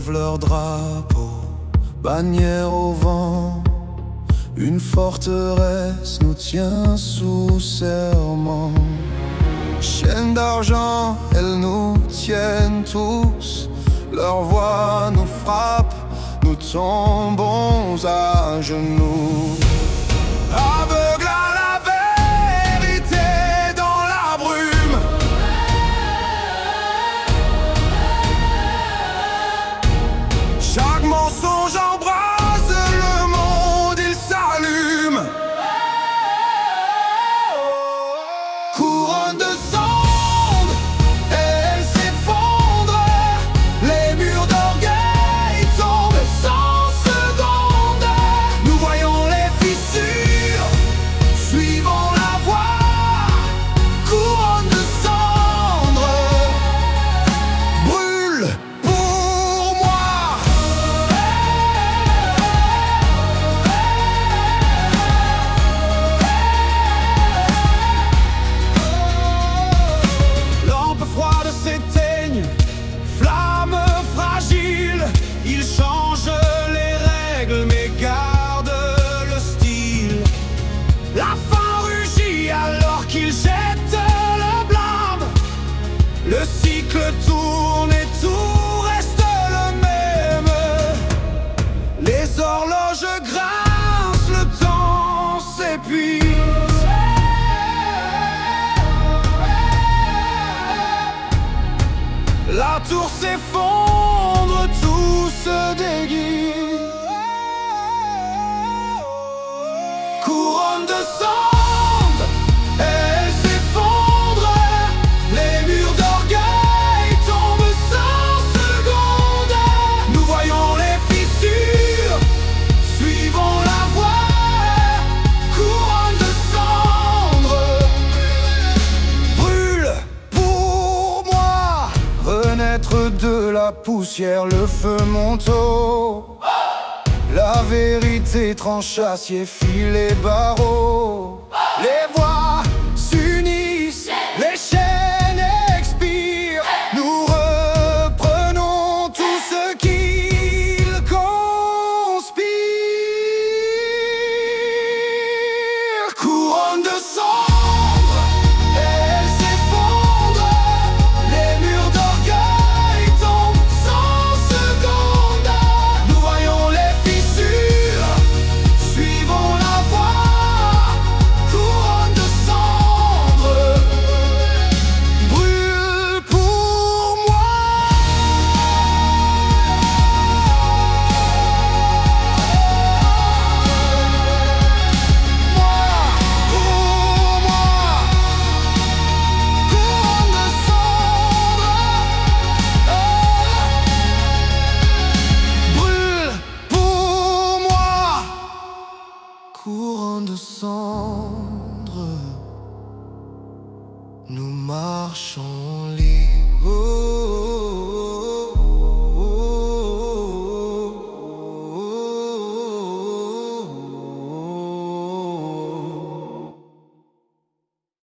lèvent leur drapeau, bannière au vent. Une forteresse nous tient sous serment. Chaînes d'argent, elles nous tiennent tous. Leur voix nous frappe, nous tombons à genoux. Aveugle à la vérité dans la brume. Chaque mensonge embrase le monde, il s'allume. Couronne de cendres, elle s'effondre. Les murs d'orgueil tombent sans seconde. Nous voyons les fissures, suivons la voie. Couronne de cendres, brûle pour moi. Lampes froides s'éteignent, flammes fragiles. Ils changent les règles mais gardent le style. La faim rugit alors qu'ils jettent le blâme. Le cycle tourne et tout reste le même. Les horloges grincent, le temps s'épuise. La tour s'effondre, tout se déguise. Couronne de cendres, elle s'effondre. Les murs d'orgueil tombent sans seconde. Nous voyons les fissures, suivons la voie. Couronne de cendres, brûle pour moi. Renaître de la poussière, le feu monte haut. La vérité tranche acier, file les barreaux. Les voix s'unissent, les chaînes expirent. Nous reprenons tout ce qu'ils conspirent. Couronne de cendres, elle s'effondre. Les murs d'orgueil tombent sans seconde. Nous voyons les fissures, suivons la voie. Couronne de cendres, brûle pour moi. Pour moi, couronne de cendres, brûle pour moi. Couronne de cendres, nous marchons libres.